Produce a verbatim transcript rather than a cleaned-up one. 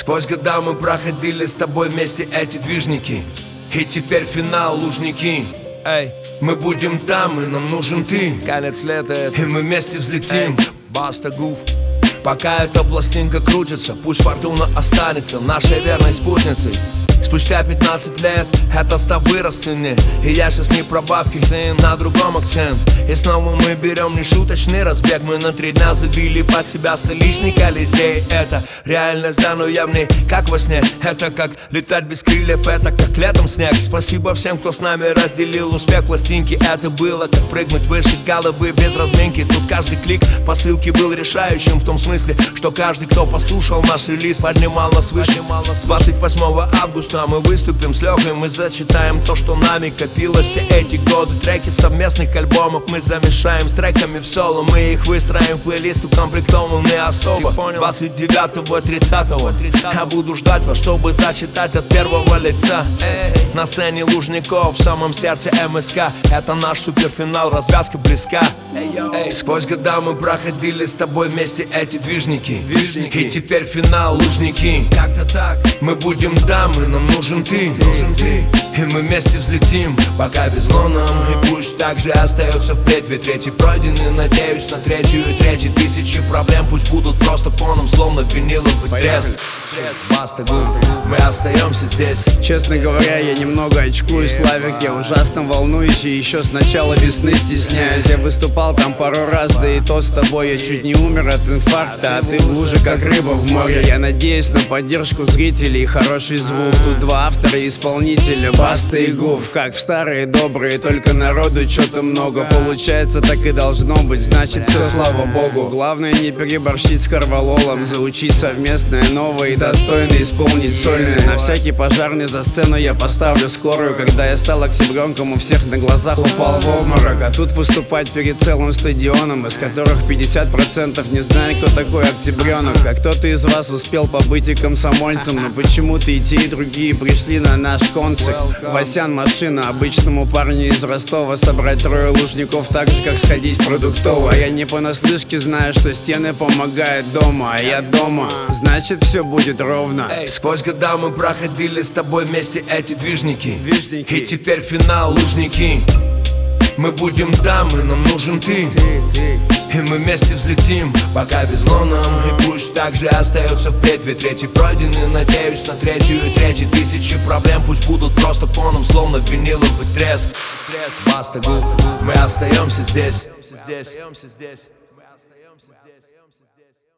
Сквозь года мы проходили с тобой вместе эти движники, и теперь финал, Лужники. Эй, мы будем там, и нам нужен ты. Конец лета, и мы вместе взлетим. Баста Гуф. Пока эта пластинка крутится, пусть фортуна останется нашей верной спутницей. Спустя пятнадцать лет это став вырос в цене, и я сейчас не про бабки, сын, на другом акцент. И снова мы берем нешуточный разбег. Мы на три дня забили под себя столичный Колизей. Это реальность, да, но я в ней как во сне. Это как летать без крыльев, это как летом снег. Спасибо всем, кто с нами разделил успех пластинки. Это было как прыгнуть выше головы без разминки. Тут каждый клик посылки был решающим, в том смысле, что каждый, кто послушал наш релиз, поднимал нас выше. Двадцать восьмого августа мы выступим с Лёхой, мы зачитаем то, что нами копилось все эти годы. Треки совместных альбомов мы замешаем с треками в соло. Мы их выстроим в плейлист, укомплектованный особо. Двадцать девятого тридцатого я буду ждать вас, чтобы зачитать от первого лица. На сцене Лужников, в самом сердце эм эс ка. Это наш суперфинал, развязка близка. Сквозь года мы проходили с тобой вместе эти движники, движники. И теперь финал, Лужники. Как-то так, мы будем там, и нам нужен ты, нужен ты. И мы вместе взлетим, пока везло нам. И пусть так же остается впредь, ведь третий пройдены. Надеюсь на третью и третью. Тысячи проблем пусть будут просто фоном, словно виниловый треск. Баста Гуф. Мы остаемся здесь. Честно говоря, я немного очкую, Славик. Я ужасно волнуюсь и еще с начала весны стесняюсь. Я выступал там пару раз, да и то с тобой я чуть не умер от инфаркта. А ты в луже, как рыба в море. Я надеюсь на поддержку зрителей и хороший звук. Тут два автора и исполнителя, Баста и Гуф. Как в старые добрые, только народу что-то много. Получается, так и должно быть, значит все, слава богу. Главное не переборщить с Корвалолом, заучить совместное новое и достойно исполнить сольное. На всякий пожарный за сцену я поставлю скорую. Когда я стал октябренком, у всех на глазах упал в обморок. А тут выступать перед целым стадионом, из которых пятьдесят процентов не знают, кто такой Октябренок. А кто-то из вас успел побыть и комсомольцем, но почему-то и те, и другие пришли на наш концерт. Васян машина, обычному парню из Ростова собрать трое Лужников так же, как сходить в продуктовую. А я не понаслышке знаю, что стены помогают дома, а я дома, значит все будет ровно. Сквозь года мы проходили с тобой вместе эти движники, движники. И теперь финал, Лужники. Мы будем там, и нам нужен ты, и мы вместе взлетим, пока везло нам. И пусть так же остается впредь, ведь третий пройдены. Надеюсь на третью и третью. Тысячи проблем пусть будут просто фоном, словно виниловый треск. Баста Гуф. Мы остаемся здесь. Здесь.